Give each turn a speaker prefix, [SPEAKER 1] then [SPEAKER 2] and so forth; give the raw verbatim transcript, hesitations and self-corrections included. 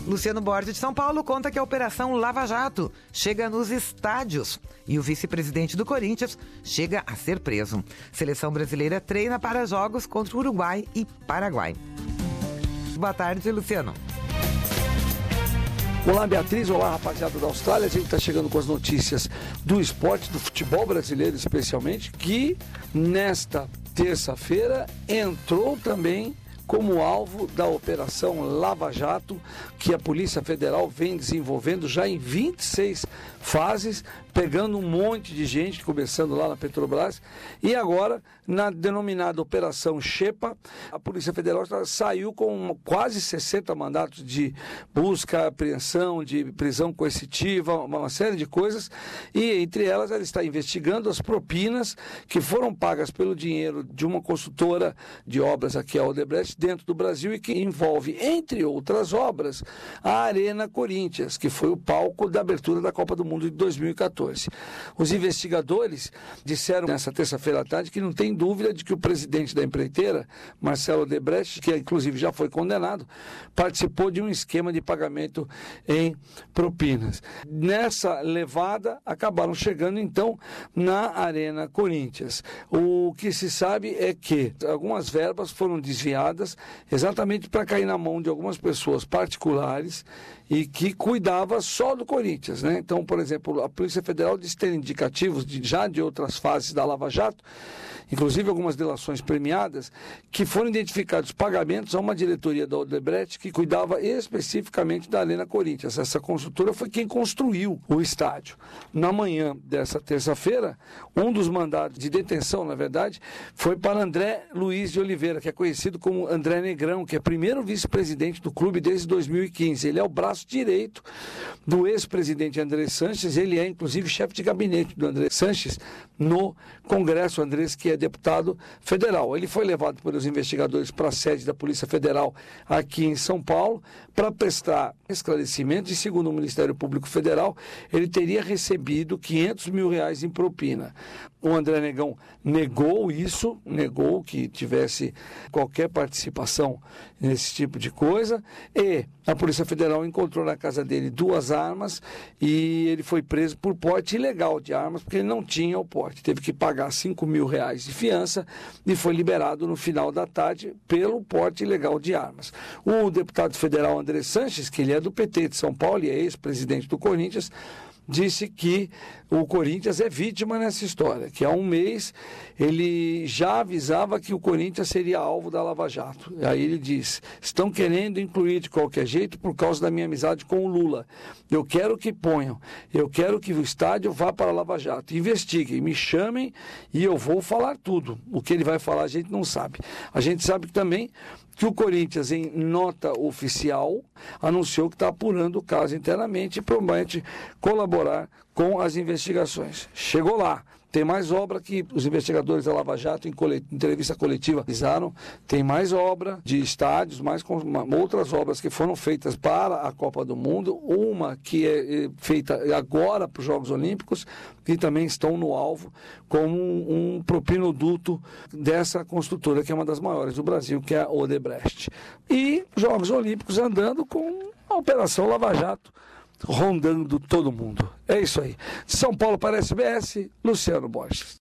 [SPEAKER 1] Luciano Borges de São Paulo conta que a Operação Lava Jato chega nos estádios e o vice-presidente do Corinthians chega a ser preso. Seleção brasileira treina para jogos contra o Uruguai e Paraguai. Boa tarde, Luciano.
[SPEAKER 2] Olá, Beatriz. Olá, rapaziada da Austrália. A gente está chegando com as notícias do esporte, do futebol brasileiro especialmente, que nesta terça-feira entrou também como alvo da Operação Lava Jato, que a Polícia Federal vem desenvolvendo já em vinte e seis fases, pegando um monte de gente, começando lá na Petrobras, e agora, na denominada Operação Xepa, a Polícia Federal saiu com quase sessenta mandatos de busca, apreensão, de prisão coercitiva, uma série de coisas, e entre elas ela está investigando as propinas que foram pagas pelo dinheiro de uma consultora de obras aqui, a Odebrecht, dentro do Brasil, e que envolve, entre outras obras, a Arena Corinthians, que foi o palco da abertura da Copa do Mundo de dois mil e quatorze. Os investigadores disseram nessa terça-feira à tarde que não tem dúvida de que o presidente da empreiteira, Marcelo Odebrecht, que inclusive já foi condenado, participou de um esquema de pagamento em propinas. Nessa levada, acabaram chegando então na Arena Corinthians. O que se sabe é que algumas verbas foram desviadas exatamente para cair na mão de algumas pessoas particulares e que cuidava só do Corinthians, né? Então, por exemplo, a Polícia Federal diz ter indicativos de, já de outras fases da Lava Jato, inclusive algumas delações premiadas, que foram identificados pagamentos a uma diretoria da Odebrecht que cuidava especificamente da Arena Corinthians. Essa consultora foi quem construiu o estádio. Na manhã dessa terça-feira, um dos mandados de detenção, na verdade, foi para André Luiz de Oliveira, que é conhecido como André Negrão, que é primeiro vice-presidente do clube desde dois mil e quinze. Ele é o braço direito do ex-presidente André Sanches, ele é inclusive chefe de gabinete do André Sanches no Congresso, Andrés, que é deputado federal. Ele foi levado pelos investigadores para a sede da Polícia Federal aqui em São Paulo para prestar esclarecimento e, segundo o Ministério Público Federal, ele teria recebido quinhentos mil reais em propina. O André Negão negou isso, negou que tivesse qualquer participação nesse tipo de coisa, e a Polícia Federal encontrou na casa dele duas armas e ele foi preso por porte ilegal de armas, porque ele não tinha o porte. Teve que pagar cinco mil reais de fiança e foi liberado no final da tarde pelo porte ilegal de armas. O deputado federal André Sanches, que ele é do P T de São Paulo e é ex-presidente do Corinthians, disse que o Corinthians é vítima nessa história, que há um mês ele já avisava que o Corinthians seria alvo da Lava Jato. Aí ele diz: estão querendo incluir de qualquer jeito por causa da minha amizade com o Lula. Eu quero que ponham, eu quero que o estádio vá para a Lava Jato. Investiguem, me chamem e eu vou falar tudo. O que ele vai falar a gente não sabe. A gente sabe também que o Corinthians, em nota oficial, anunciou que está apurando o caso internamente e promete colaborar com as investigações. Chegou lá. Tem mais obra que os investigadores da Lava Jato, em colet... entrevista coletiva, avisaram. Tem mais obra de estádios, mais com... outras obras que foram feitas para a Copa do Mundo. Uma que é feita agora para os Jogos Olímpicos e também estão no alvo como um, um propinoduto dessa construtora, que é uma das maiores do Brasil, que é a Odebrecht. E Jogos Olímpicos andando com a Operação Lava Jato, rondando todo mundo. É isso aí. De São Paulo para a S B S, Luciano Borges.